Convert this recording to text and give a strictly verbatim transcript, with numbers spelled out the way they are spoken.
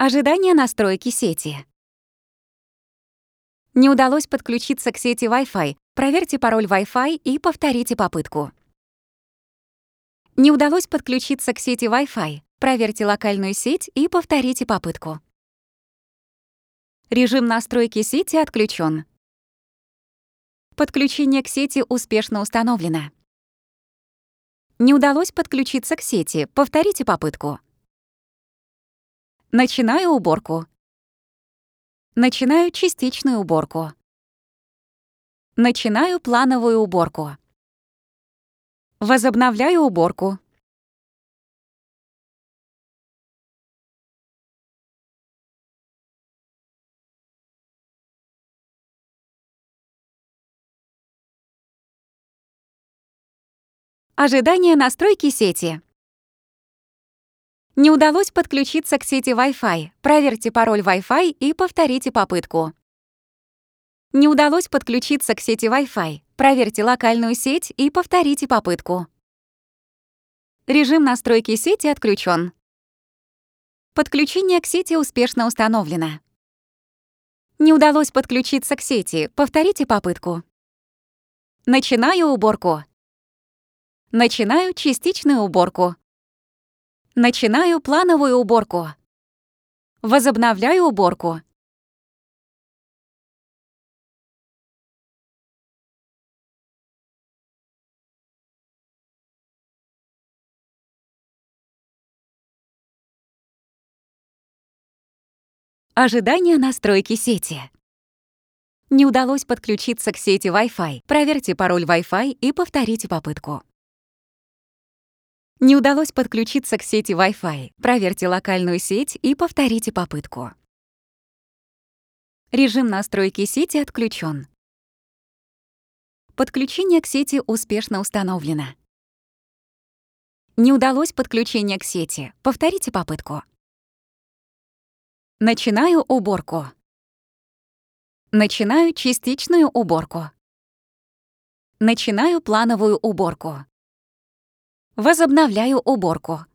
Ожидание настройки сети. Не удалось подключиться к сети Wi-Fi. Проверьте пароль Wi-Fi и повторите попытку. Не удалось подключиться к сети Wi-Fi. Проверьте локальную сеть и повторите попытку. Режим настройки сети отключен. Подключение к сети успешно установлено. Не удалось подключиться к сети. Повторите попытку. Начинаю уборку. Начинаю частичную уборку. Начинаю плановую уборку. Возобновляю уборку. Ожидание настройки сети. Не удалось подключиться к сети Wi-Fi. Проверьте пароль Wi-Fi и повторите попытку. Не удалось подключиться к сети Wi-Fi. Проверьте локальную сеть и повторите попытку. Режим настройки сети отключен. Подключение к сети успешно установлено. Не удалось подключиться к сети. Повторите попытку. Начинаю уборку. Начинаю частичную уборку. Начинаю плановую уборку. Возобновляю уборку. Ожидание настройки сети. Не удалось подключиться к сети Wi-Fi. Проверьте пароль Wi-Fi и повторите попытку. Не удалось подключиться к сети Wi-Fi. Проверьте локальную сеть и повторите попытку. Режим настройки сети отключен. Подключение к сети успешно установлено. Не удалось подключение к сети. Повторите попытку. Начинаю уборку. Начинаю частичную уборку. Начинаю плановую уборку. Возобновляю уборку.